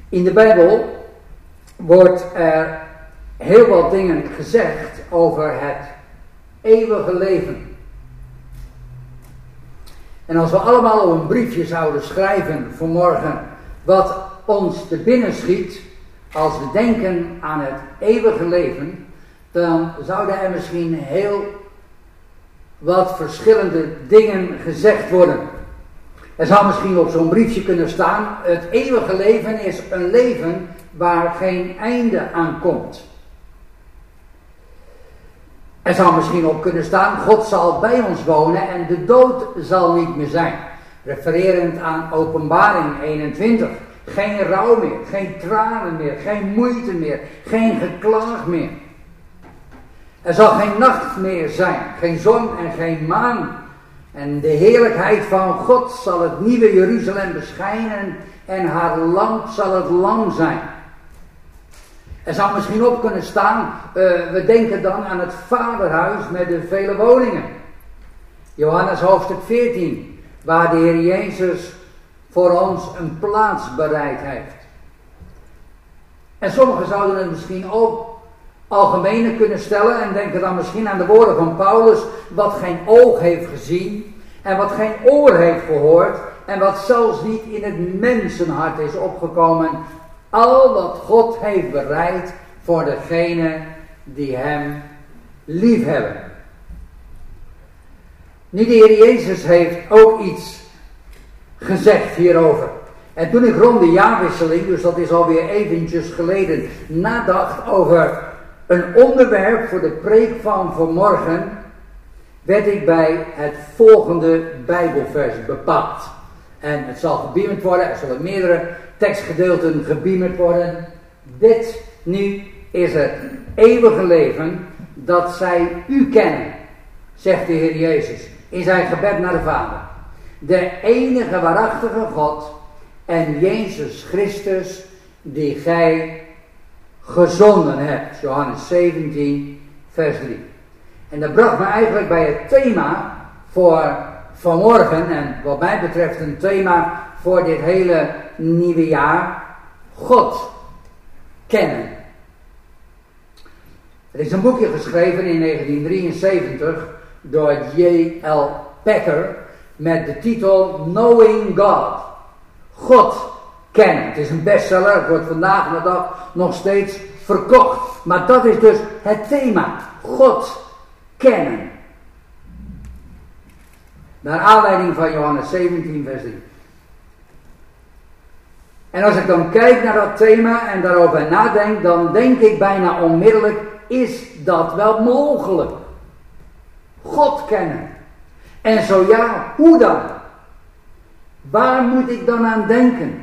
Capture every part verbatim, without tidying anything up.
In de Bijbel wordt er heel wat dingen gezegd over het eeuwige leven. En als we allemaal op een briefje zouden schrijven vanmorgen wat ons te binnen schiet als we denken aan het eeuwige leven, dan zouden er misschien heel wat verschillende dingen gezegd worden. Er zou misschien op zo'n briefje kunnen staan: het eeuwige leven is een leven waar geen einde aan komt. Er zou misschien op kunnen staan: God zal bij ons wonen en de dood zal niet meer zijn. Refererend aan Openbaring eenentwintig. Geen rouw meer, geen tranen meer, geen moeite meer, geen geklaag meer. Er zal geen nacht meer zijn, geen zon en geen maan. En de heerlijkheid van God zal het nieuwe Jeruzalem beschijnen en haar lamp zal het lam zijn. Er zou misschien op kunnen staan, uh, we denken dan aan het vaderhuis met de vele woningen. Johannes hoofdstuk veertien, waar de Heer Jezus voor ons een plaats bereid heeft. En sommigen zouden het misschien ook algemener kunnen stellen en denken dan misschien aan de woorden van Paulus: wat geen oog heeft gezien en wat geen oor heeft gehoord en wat zelfs niet in het mensenhart is opgekomen, al wat God heeft bereid voor degenen die hem liefhebben. Nu, de Heer Jezus heeft ook iets gezegd hierover. En toen ik rond de jaarwisseling, dus dat is alweer eventjes geleden, nadacht over een onderwerp voor de preek van vanmorgen, werd ik bij het volgende Bijbelvers bepaald. En het zal gebeamd worden, er zullen meerdere tekstgedeelten gebeamd worden. Dit nu is het eeuwige leven dat zij u kennen, zegt de Heer Jezus in zijn gebed naar de Vader. De enige waarachtige God en Jezus Christus die gij gezonden hebt. Johannes zeventien vers drie. En dat bracht me eigenlijk bij het thema voor vanmorgen en wat mij betreft een thema voor dit hele nieuwe jaar: God kennen. Er is een boekje geschreven in negentien drieënzeventig door J L Packer met de titel Knowing God. God kennen. Het is een bestseller, het wordt vandaag de dag nog steeds verkocht. Maar dat is dus het thema: God kennen. Naar aanleiding van Johannes zeventien vers drie. En als ik dan kijk naar dat thema en daarover nadenk, dan denk ik bijna onmiddellijk: is dat wel mogelijk? God kennen. En zo ja, hoe dan? Waar moet ik dan aan denken?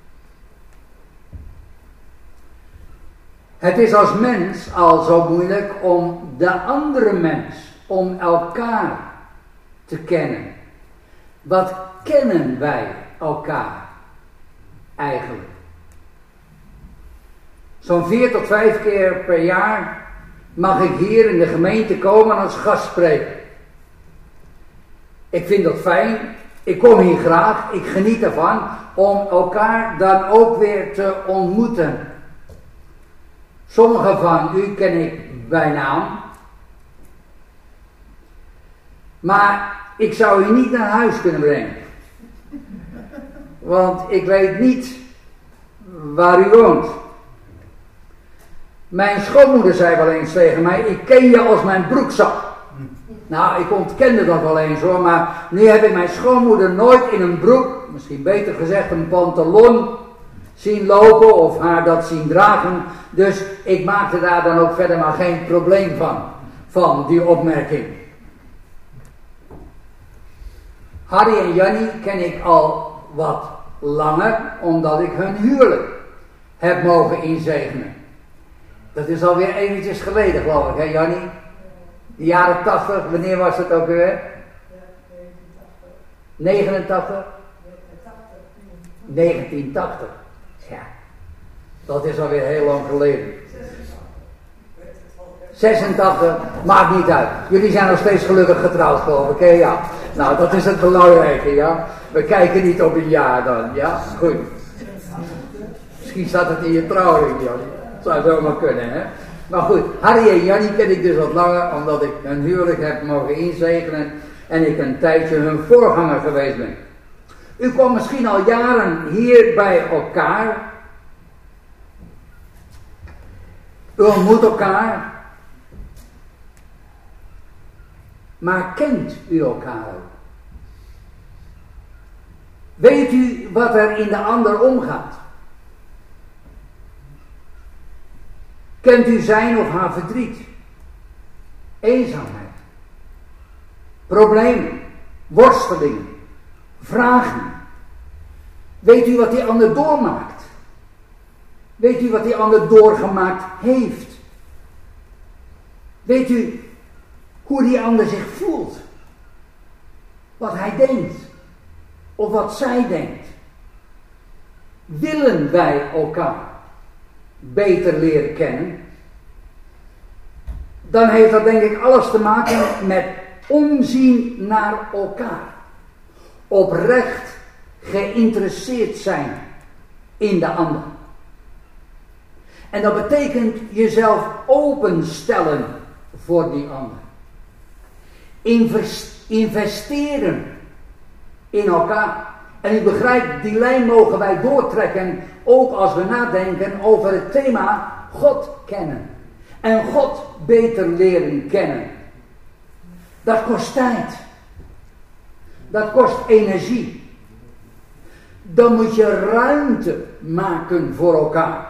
Het is als mens al zo moeilijk om de andere mens, om elkaar te kennen. Wat kennen wij elkaar eigenlijk? Zo'n vier tot vijf keer per jaar mag ik hier in de gemeente komen als gastspreker. Ik vind dat fijn, ik kom hier graag, ik geniet ervan om elkaar dan ook weer te ontmoeten. Sommigen van u ken ik bij naam. Maar ik zou u niet naar huis kunnen brengen. Want ik weet niet waar u woont. Mijn schoonmoeder zei wel eens tegen mij: ik ken je als mijn broekzak. Nou, ik ontkende dat wel eens hoor, maar nu heb ik mijn schoonmoeder nooit in een broek, misschien beter gezegd een pantalon, zien lopen of haar dat zien dragen. Dus ik maakte daar dan ook verder maar geen probleem van, van die opmerking. Harry en Jannie ken ik al wat langer, omdat ik hun huwelijk heb mogen inzegenen. Dat is alweer eventjes geleden, geloof ik, hè Jannie? De jaren tachtig, wanneer was het ook weer? negenentachtig? negentien tachtig. Ja, dat is alweer heel lang geleden. zesentachtig, maakt niet uit. Jullie zijn nog steeds gelukkig getrouwd, geloof ik, hè? Ja. Nou, dat is het belangrijke, ja. We kijken niet op een jaar dan, ja? Goed. Misschien staat het in je trouwring, Jannie. Dat zou zomaar kunnen, hè. Maar goed, Harry en Jannie ken ik dus wat langer, omdat ik hun huwelijk heb mogen inzegenen en ik een tijdje hun voorganger geweest ben. U kwam misschien al jaren hier bij elkaar. U ontmoet elkaar. Maar kent u elkaar ook? Weet u wat er in de ander omgaat? Kent u zijn of haar verdriet? Eenzaamheid? Problemen? Worstelingen? Vragen? Weet u wat die ander doormaakt? Weet u wat die ander doorgemaakt heeft? Weet u hoe die ander zich voelt? Wat hij denkt? Of wat zij denkt? Willen wij elkaar beter leren kennen? Dan heeft dat denk ik alles te maken met omzien naar elkaar. Oprecht geïnteresseerd zijn in de ander. En dat betekent jezelf openstellen voor die ander. Investeren in elkaar. En u begrijpt, die lijn mogen wij doortrekken, ook als we nadenken over het thema God kennen. En God beter leren kennen. Dat kost tijd. Dat kost energie. Dan moet je ruimte maken voor elkaar.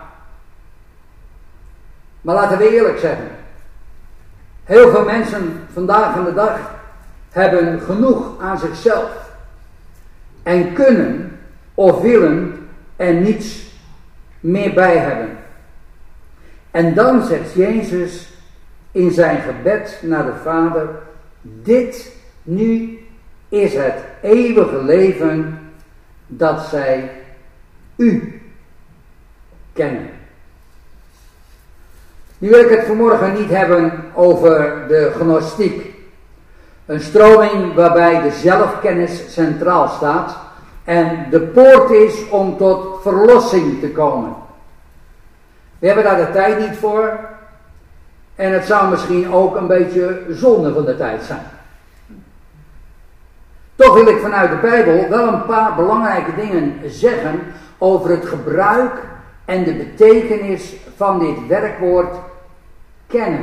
Maar laten we eerlijk zeggen. Heel veel mensen vandaag aan de dag hebben genoeg aan zichzelf. En kunnen of willen er niets meer bij hebben. En dan zegt Jezus in zijn gebed naar de Vader: dit nu is het eeuwige leven, dat zij u kennen. Nu wil ik het vanmorgen niet hebben over de gnostiek. Een stroming waarbij de zelfkennis centraal staat en de poort is om tot verlossing te komen. We hebben daar de tijd niet voor en het zou misschien ook een beetje zonde van de tijd zijn. Toch wil ik vanuit de Bijbel wel een paar belangrijke dingen zeggen over het gebruik en de betekenis van dit werkwoord kennen.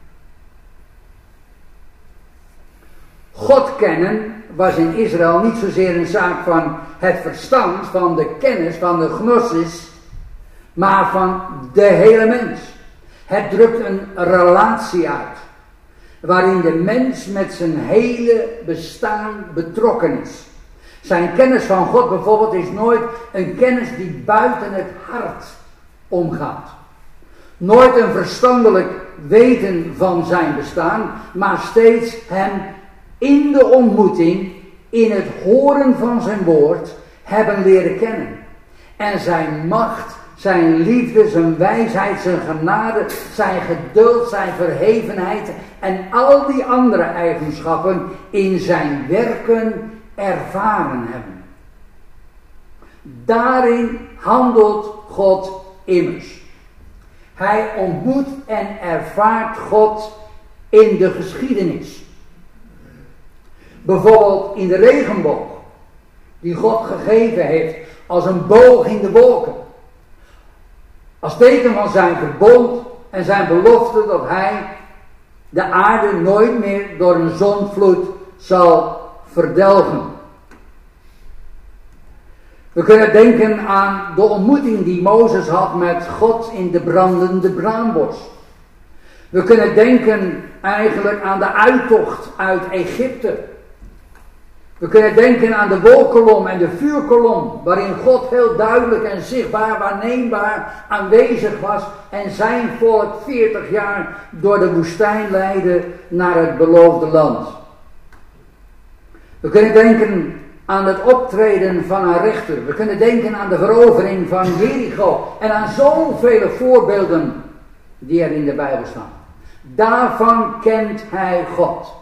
God kennen was in Israël niet zozeer een zaak van het verstand, van de kennis, van de gnosis, maar van de hele mens. Het drukt een relatie uit, waarin de mens met zijn hele bestaan betrokken is. Zijn kennis van God bijvoorbeeld is nooit een kennis die buiten het hart omgaat. Nooit een verstandelijk weten van zijn bestaan, maar steeds hem in de ontmoeting, in het horen van zijn woord, hebben leren kennen. En zijn macht, zijn liefde, zijn wijsheid, zijn genade, zijn geduld, zijn verhevenheid en al die andere eigenschappen in zijn werken ervaren hebben. Daarin handelt God immers. Hij ontmoet en ervaart God in de geschiedenis. Bijvoorbeeld in de regenboog, die God gegeven heeft als een boog in de wolken. Als teken van zijn verbond en zijn belofte dat hij de aarde nooit meer door een zondvloed zal verdelgen. We kunnen denken aan de ontmoeting die Mozes had met God in de brandende braambos. We kunnen denken eigenlijk aan de uittocht uit Egypte. We kunnen denken aan de wolkolom en de vuurkolom, waarin God heel duidelijk en zichtbaar, waarneembaar aanwezig was en zijn volk veertig jaar door de woestijn leidde naar het beloofde land. We kunnen denken aan het optreden van een rechter. We kunnen denken aan de verovering van Jericho en aan zoveel voorbeelden die er in de Bijbel staan. Daarvan kent hij God.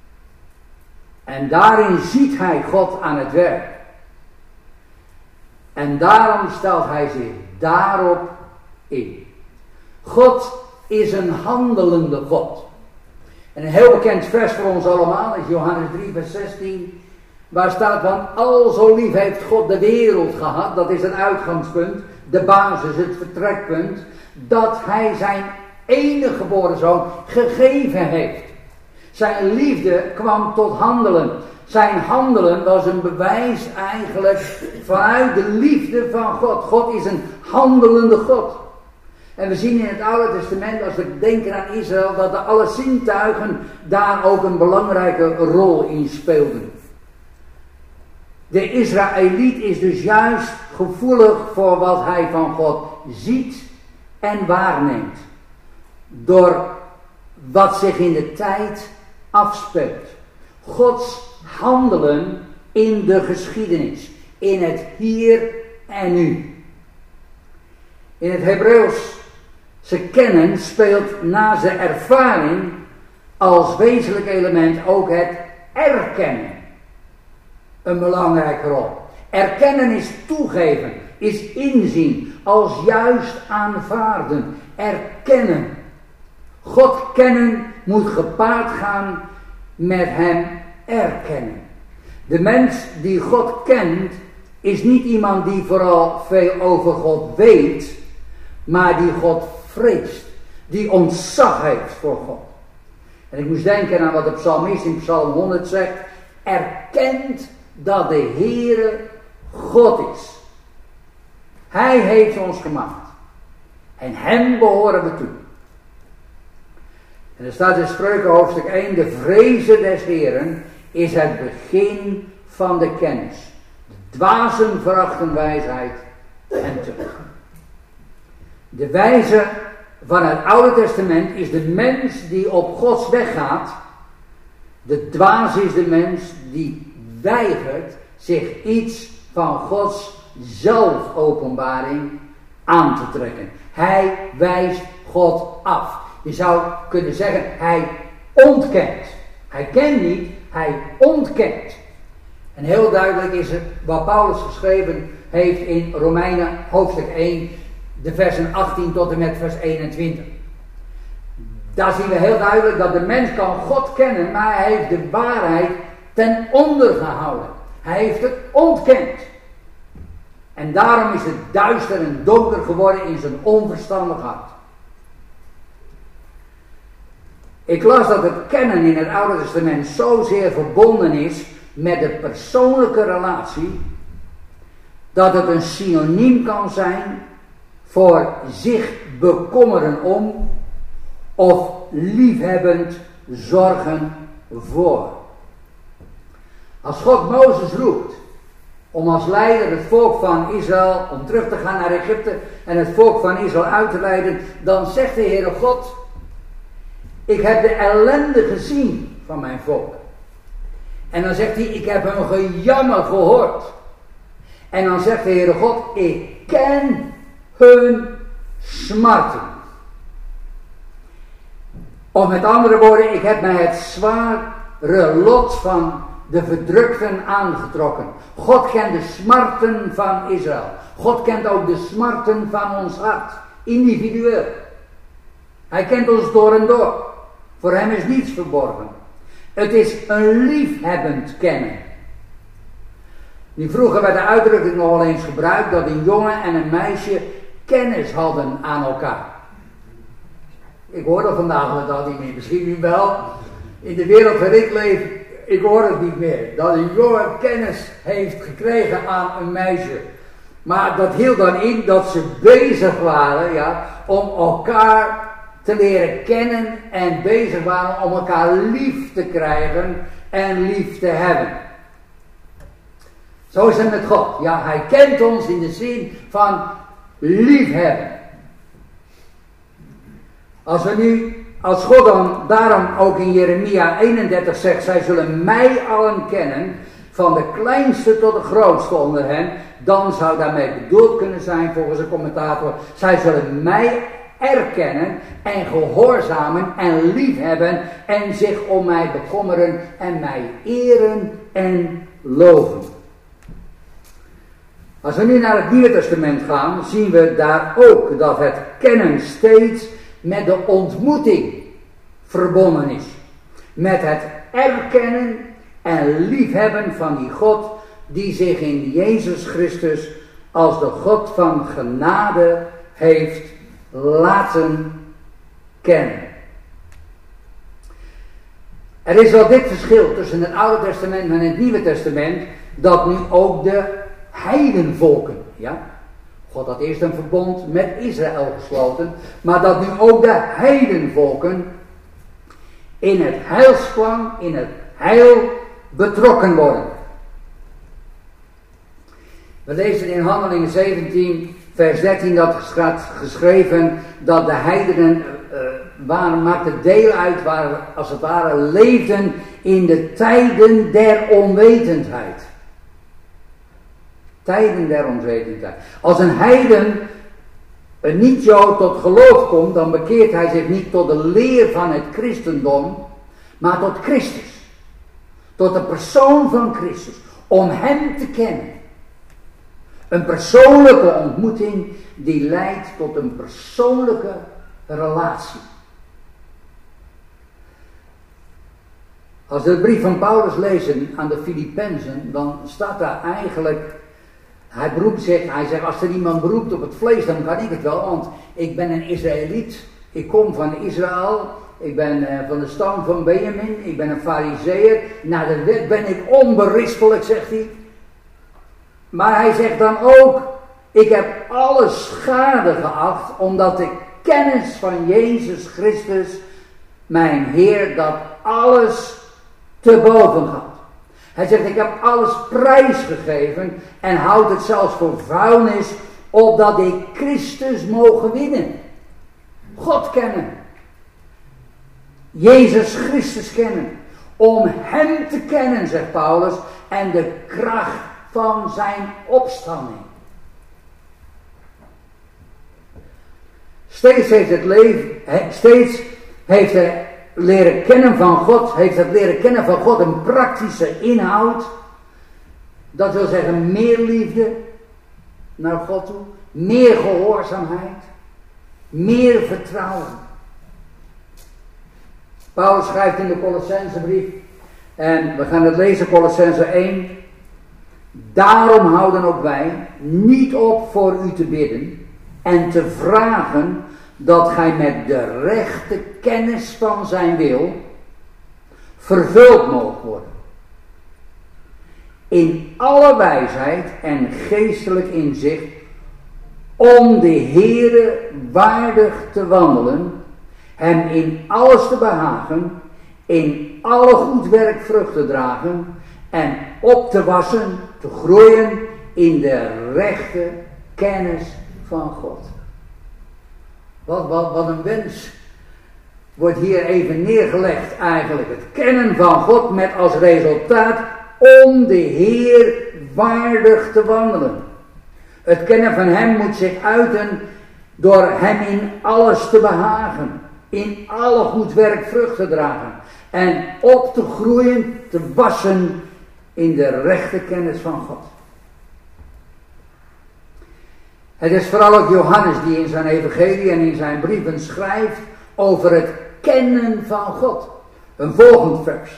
En daarin ziet hij God aan het werk. En daarom stelt hij zich daarop in. God is een handelende God. En een heel bekend vers voor ons allemaal is Johannes drie vers zestien. Waar staat, want al zo lief heeft God de wereld gehad. Dat is het uitgangspunt, de basis, het vertrekpunt. Dat hij zijn enige geboren zoon gegeven heeft. Zijn liefde kwam tot handelen. Zijn handelen was een bewijs eigenlijk vanuit de liefde van God. God is een handelende God. En we zien in het Oude Testament, als we denken aan Israël, dat de alle zintuigen daar ook een belangrijke rol in speelden. De Israëliet is dus juist gevoelig voor wat hij van God ziet en waarneemt. Door wat zich in de tijd afspeelt. Gods handelen in de geschiedenis. In het hier en nu. In het Hebreeuws, ze kennen, speelt na zijn ervaring als wezenlijk element ook het erkennen een belangrijke rol. Erkennen is toegeven, is inzien, als juist aanvaarden, erkennen. God kennen moet gepaard gaan met hem erkennen. De mens die God kent is niet iemand die vooral veel over God weet, maar die God vreest, die ontzag heeft voor God. En ik moest denken aan wat de psalmist in Psalm honderd zegt: erkent dat de Heere God is. Hij heeft ons gemaakt. En hem behoren we toe. En er staat in Spreuken hoofdstuk één: de vrezen des Heeren is het begin van de kennis. De dwazen verachten wijsheid en tucht. De wijze van het Oude Testament is de mens die op Gods weg gaat. De dwaas is de mens die weigert zich iets van Gods zelfopenbaring aan te trekken. Hij wijst God af. Je zou kunnen zeggen, hij ontkent. Hij kent niet, hij ontkent. En heel duidelijk is het wat Paulus geschreven heeft in Romeinen hoofdstuk één, de versen achttien tot en met vers eenentwintig. Daar zien we heel duidelijk dat de mens kan God kennen, maar hij heeft de waarheid ten onder gehouden. Hij heeft het ontkend. En daarom is het duister en donker geworden in zijn onverstandig hart. Ik las dat het kennen in het Oude Testament zozeer verbonden is met de persoonlijke relatie, dat het een synoniem kan zijn voor zich bekommeren om of liefhebbend zorgen voor. Als God Mozes roept om als leider het volk van Israël, om terug te gaan naar Egypte en het volk van Israël uit te leiden, dan zegt de Heere God: ik heb de ellende gezien van mijn volk. En dan zegt hij: ik heb hun gejammer gehoord. En dan zegt de Heere God: ik ken hun smarten. Of met andere woorden, ik heb mij het zware lot van de verdrukten aangetrokken. God kent de smarten van Israël. God kent ook de smarten van ons hart, individueel. Hij kent ons door en door. Voor hem is niets verborgen. Het is een liefhebbend kennen. Nu vroeger werd de uitdrukking nog wel eens gebruikt dat een jongen en een meisje kennis hadden aan elkaar. Ik hoor dat vandaag dat niet meer. Misschien nu wel. In de wereld waar ik leef, ik hoor het niet meer. Dat een jongen kennis heeft gekregen aan een meisje. Maar dat hield dan in dat ze bezig waren, ja, om elkaar te leren kennen en bezig waren om elkaar lief te krijgen en lief te hebben. Zo is het met God. Ja, hij kent ons in de zin van liefhebben. Als we nu, als God dan daarom ook in Jeremia eenendertig zegt: zij zullen mij allen kennen, van de kleinste tot de grootste onder hen, dan zou daarmee bedoeld kunnen zijn, volgens een commentator, zij zullen mij erkennen en gehoorzamen en liefhebben en zich om mij bekommeren en mij eren en loven. Als we nu naar het Nieuwe Testament gaan, zien we daar ook dat het kennen steeds met de ontmoeting verbonden is. Met het erkennen en liefhebben van die God die zich in Jezus Christus als de God van genade heeft laten kennen. Er is wel dit verschil tussen het Oude Testament en het Nieuwe Testament, dat nu ook de heidenvolken, ja, God had eerst een verbond met Israël gesloten, maar dat nu ook de heidenvolken in het heilsplan, in het heil betrokken worden. We lezen in Handelingen zeventien, vers dertien, dat staat geschreven dat de heidenen uh, waren, maakten deel uit, waren, als het ware, leefden in de tijden der onwetendheid. Tijden der onwetendheid. Als een heiden, een niet-Jood, tot geloof komt, dan bekeert hij zich niet tot de leer van het christendom, maar tot Christus. Tot de persoon van Christus. Om hem te kennen. Een persoonlijke ontmoeting die leidt tot een persoonlijke relatie. Als we de brief van Paulus lezen aan de Filippenzen, dan staat daar eigenlijk, hij beroept zich, hij zegt, als er iemand beroept op het vlees, dan kan ik het wel, want ik ben een Israëliet, ik kom van Israël, ik ben uh, van de stam van Benjamin, ik ben een Farizeeër, naar de wet ben ik onberispelijk, zegt hij. Maar hij zegt dan ook, ik heb alles schade geacht, omdat de kennis van Jezus Christus, mijn Heer, dat alles te boven gaat. Hij zegt, ik heb alles prijsgegeven en houd het zelfs voor vuilnis, opdat ik Christus mogen winnen. God kennen. Jezus Christus kennen. Om hem te kennen, zegt Paulus, en de kracht van zijn opstanding. Steeds heeft het leven, steeds heeft het leren kennen van God, heeft het leren kennen van God een praktische inhoud. Dat wil zeggen meer liefde naar God toe, meer gehoorzaamheid, meer vertrouwen. Paulus schrijft in de Colossensebrief, en we gaan het lezen, Colossense één. Daarom houden ook wij niet op voor u te bidden en te vragen dat gij met de rechte kennis van zijn wil vervuld moogt worden. In alle wijsheid en geestelijk inzicht, om de Heere waardig te wandelen, hem in alles te behagen, in alle goed werk vrucht te dragen en op te wassen, te groeien in de rechte kennis van God. Wat, wat, wat een wens wordt hier even neergelegd eigenlijk. Het kennen van God met als resultaat om de Heer waardig te wandelen. Het kennen van hem moet zich uiten door hem in alles te behagen. In alle goed werk vrucht te dragen. En op te groeien, te wassen in de rechte kennis van God. Het is vooral ook Johannes die in zijn evangelie en in zijn brieven schrijft over het kennen van God. Een volgend vers.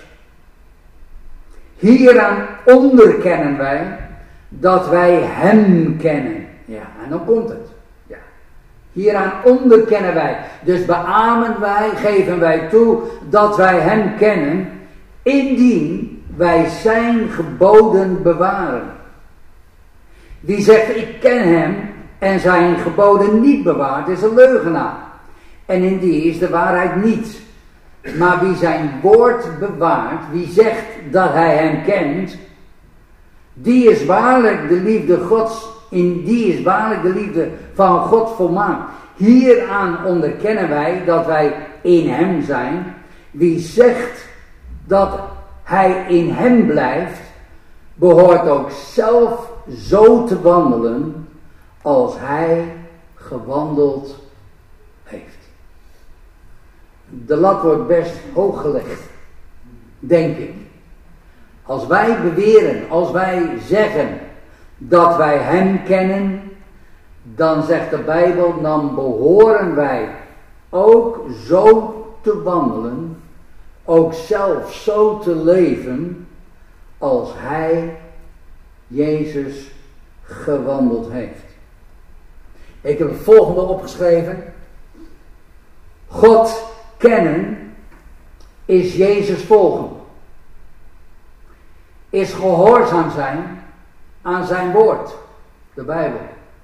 Hieraan onderkennen wij dat wij hem kennen. Ja, en dan komt het. Ja. Hieraan onderkennen wij. Dus beamen wij, geven wij toe dat wij hem kennen, indien wij zijn geboden bewaren. Wie zegt ik ken hem en zijn geboden niet bewaart, is een leugenaar. En in die is de waarheid niet. Maar wie zijn woord bewaart, wie zegt dat hij hem kent, die is waarlijk de liefde Gods, in die is waarlijk de liefde van God volmaakt. Hieraan onderkennen wij dat wij in hem zijn. Wie zegt dat hij in hem blijft, behoort ook zelf zo te wandelen als hij gewandeld heeft. De lat wordt best hoog gelegd, denk ik. Als wij beweren, als wij zeggen dat wij hem kennen, dan zegt de Bijbel, dan behoren wij ook zo te wandelen, ook zelf zo te leven, als hij, Jezus, gewandeld heeft. Ik heb het volgende opgeschreven. God kennen is Jezus volgen. Is gehoorzaam zijn aan zijn woord, de Bijbel.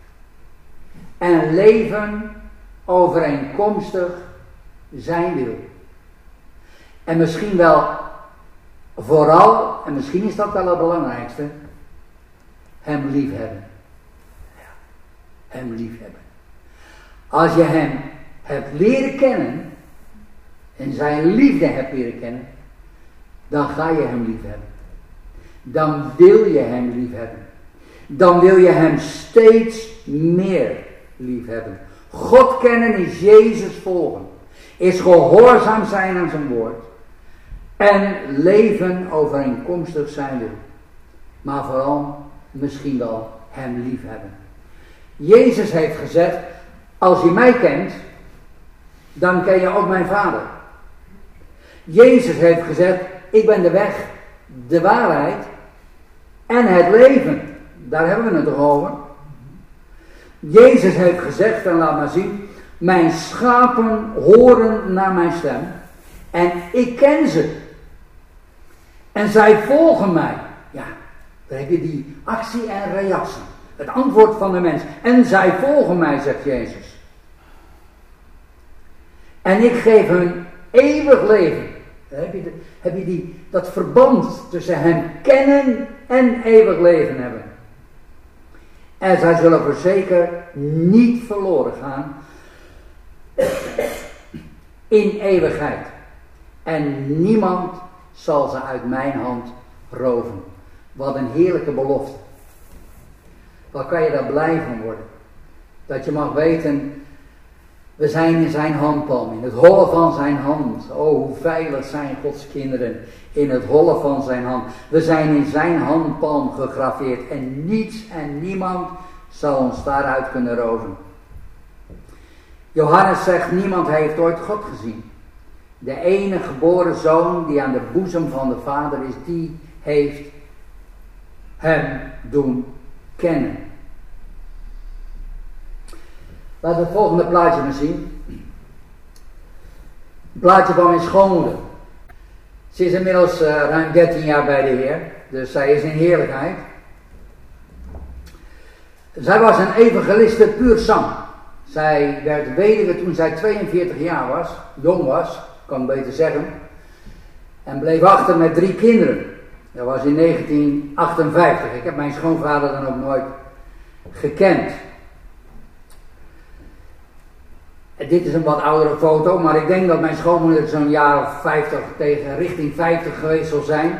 En leven overeenkomstig zijn wil. En misschien wel vooral, en misschien is dat wel het belangrijkste, hem liefhebben. Ja, hem liefhebben. Als je hem hebt leren kennen, en zijn liefde hebt leren kennen, dan ga je hem liefhebben. Dan wil je hem liefhebben. Dan wil je hem steeds meer liefhebben. God kennen is Jezus volgen. Is gehoorzaam zijn aan zijn woord. En leven overeenkomstig zijn wil. Maar vooral misschien wel hem liefhebben. Jezus heeft gezegd, als je mij kent, dan ken je ook mijn Vader. Jezus heeft gezegd, ik ben de weg, de waarheid en het leven. Daar hebben we het toch over. Jezus heeft gezegd, en laat maar zien, mijn schapen horen naar mijn stem en ik ken ze. En zij volgen mij. Ja, dan heb je die actie en reactie. Het antwoord van de mens. En zij volgen mij, zegt Jezus. En ik geef hun eeuwig leven. Dan heb je, de, heb je die, dat verband tussen hem kennen en eeuwig leven hebben. En zij zullen voorzeker niet verloren gaan in eeuwigheid. En niemand zal ze uit mijn hand roven. Wat een heerlijke belofte. Wat kan je daar blij van worden? Dat je mag weten, we zijn in zijn handpalm, in het holle van zijn hand. Oh, hoe veilig zijn Gods kinderen in het holle van zijn hand. We zijn in zijn handpalm gegraveerd en niets en niemand zal ons daaruit kunnen roven. Johannes zegt, niemand heeft ooit God gezien. De enige geboren zoon die aan de boezem van de Vader is, die heeft hem doen kennen. Laten we het volgende plaatje maar zien. Een plaatje van mijn schoonmoeder. Ze is inmiddels uh, ruim dertien jaar bij de Heer, dus zij is in heerlijkheid. Zij was een evangeliste puur zang. Zij werd weduwe toen zij tweeënveertig jaar was, jong was, kan ik beter zeggen. En bleef achter met drie kinderen. Dat was in negentien achtenvijftig. Ik heb mijn schoonvader dan ook nooit gekend. Dit is een wat oudere foto, maar ik denk dat mijn schoonmoeder zo'n jaar of vijftig tegen richting vijftig geweest zal zijn.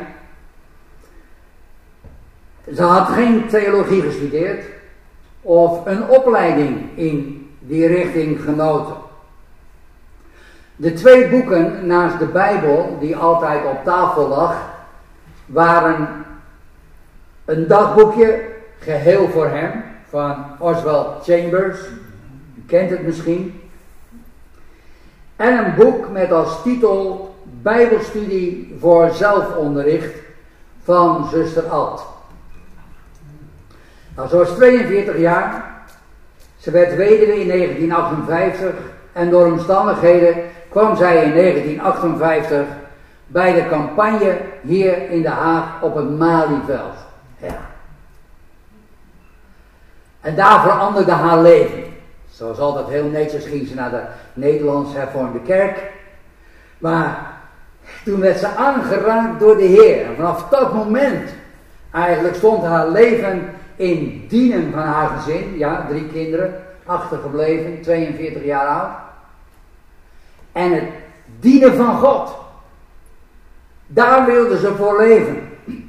Ze had geen theologie gestudeerd of een opleiding in die richting genoten. De twee boeken naast de Bijbel die altijd op tafel lag, waren een dagboekje, geheel voor hem, van Oswald Chambers, u kent het misschien. En een boek met als titel Bijbelstudie voor zelfonderricht van zuster Alt. Nou, ze was tweeënveertig jaar. Ze werd weduwe in negentien achtenvijftig. En door omstandigheden kwam zij in negentien achtenvijftig bij de campagne hier in Den Haag op het Malieveld. Ja. En daar veranderde haar leven. Zoals altijd heel netjes ging ze naar de Nederlands Hervormde Kerk. Maar toen werd ze aangeraakt door de Heer. En vanaf dat moment eigenlijk stond haar leven in dienen van haar gezin. Ja, drie kinderen, achtergebleven, tweeënveertig jaar oud. En het dienen van God. Daar wilde ze voor leven.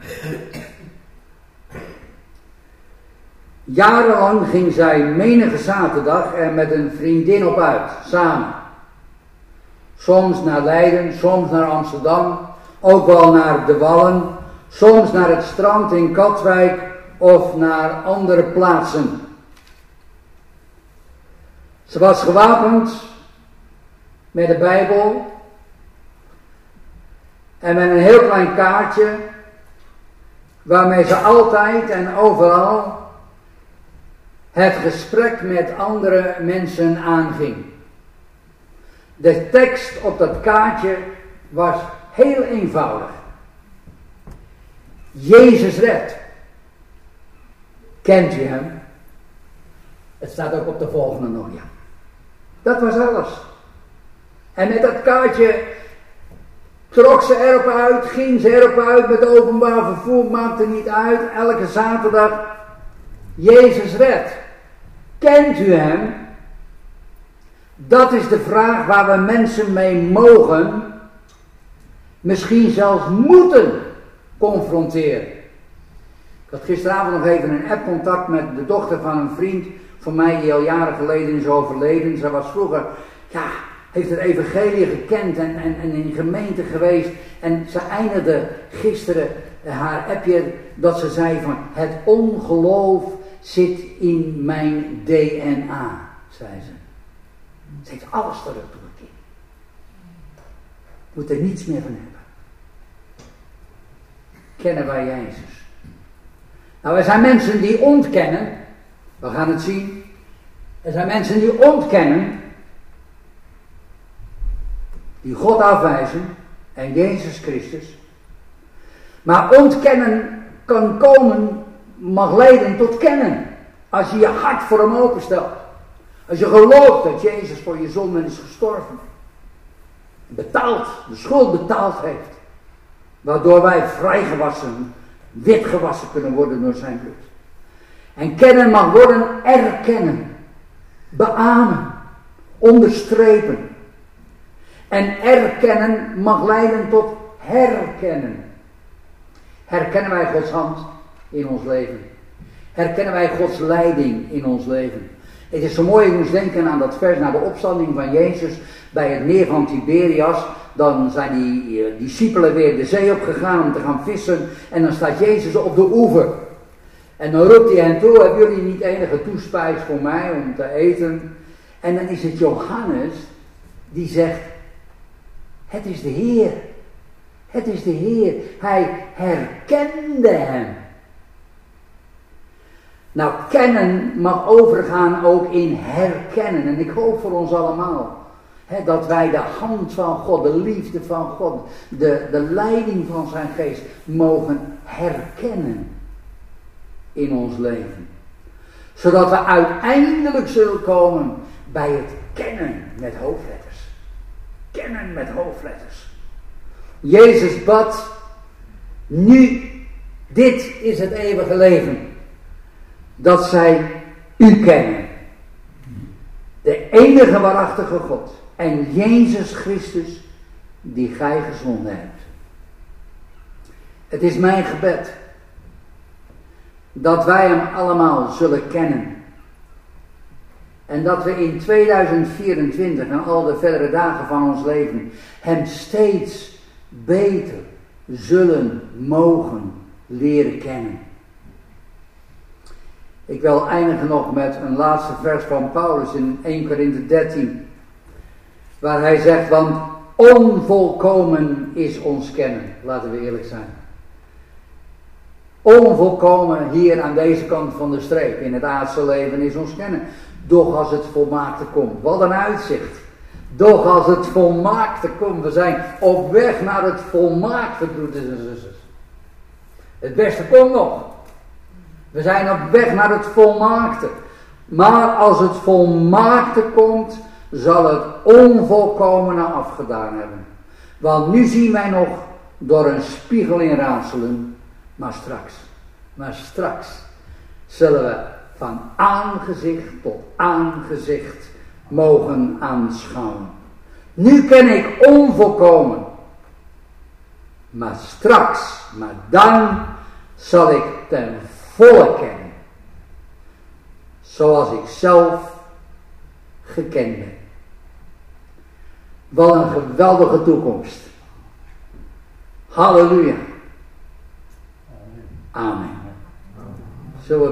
Jarenlang ging zij menige zaterdag er met een vriendin op uit, samen. Soms naar Leiden, soms naar Amsterdam, ook wel naar De Wallen, soms naar het strand in Katwijk of naar andere plaatsen. Ze was gewapend met de Bijbel en met een heel klein kaartje waarmee ze altijd en overal het gesprek met andere mensen aanging. De tekst op dat kaartje was heel eenvoudig. Jezus redt. Kent u hem? Het staat ook op de volgende nog, ja. Dat was alles. En met dat kaartje trok ze erop uit, ging ze erop uit met openbaar vervoer, maakte niet uit. Elke zaterdag, Jezus redt. Kent u hem? Dat is de vraag waar we mensen mee mogen, misschien zelfs moeten confronteren. Ik had gisteravond nog even een appcontact met de dochter van een vriend van mij die al jaren geleden is overleden. Zij was vroeger, ja, heeft het evangelie gekend en, en, en in gemeente geweest. En ze eindigde gisteren haar appje dat ze zei van, het ongeloof zit in mijn D N A, zei ze. Ze heeft alles terug teruggekeerd. Moet er niets meer van hebben. Kennen wij Jezus? Nou, er zijn mensen die ontkennen. We gaan het zien. Er zijn mensen die ontkennen. Die God afwijzen. En Jezus Christus. Maar ontkennen kan komen, mag leiden tot kennen. Als je je hart voor hem openstelt. Als je gelooft dat Jezus voor je zonde is gestorven. Betaald, de schuld betaald heeft. Waardoor wij vrijgewassen, witgewassen kunnen worden door zijn bloed. En kennen mag worden erkennen. Beamen. Onderstrepen. En erkennen mag leiden tot herkennen. Herkennen wij Gods hand in ons leven? Herkennen wij Gods leiding in ons leven? Het is zo mooi, ik moest denken aan dat vers naar de opstanding van Jezus bij het meer van Tiberias. Dan zijn die uh, discipelen weer de zee opgegaan om te gaan vissen. En dan staat Jezus op de oever. En dan roept hij hen toe, hebben jullie niet enige toespijs voor mij om te eten? En dan is het Johannes die zegt, het is de Heer. Het is de Heer. Hij herkende hem. Nou, kennen mag overgaan ook in herkennen. En ik hoop voor ons allemaal. Hè, dat wij de hand van God, de liefde van God, de, de leiding van zijn geest mogen herkennen in ons leven. Zodat we uiteindelijk zullen komen bij het kennen met hoofdletters. Kennen met hoofdletters. Jezus bad, nu, dit is het eeuwige leven. Dat zij u kennen. De enige waarachtige God. En Jezus Christus die gij gezonden hebt. Het is mijn gebed. Dat wij hem allemaal zullen kennen. En dat we in tweeduizend vierentwintig en al de verdere dagen van ons leven hem steeds beter zullen mogen leren kennen. Ik wil eindigen nog met een laatste vers van Paulus in Eerste Korinthe dertien. Waar hij zegt, want onvolkomen is ons kennen. Laten we eerlijk zijn. Onvolkomen hier aan deze kant van de streep in het aardse leven is ons kennen. Doch als het volmaakte komt. Wat een uitzicht. Doch als het volmaakte komt. We zijn op weg naar het volmaakte, broeders en zusters. Het beste komt nog. We zijn op weg naar het volmaakte. Maar als het volmaakte komt, zal het onvolkomene afgedaan hebben. Want nu zien wij nog door een spiegel in raadselen. Maar straks, maar straks zullen we van aangezicht tot aangezicht mogen aanschouwen. Nu ken ik onvolkomen. Maar straks, maar dan zal ik ten volle kennen. Zoals ik zelf gekend ben. Wat een geweldige toekomst. Halleluja. Amen.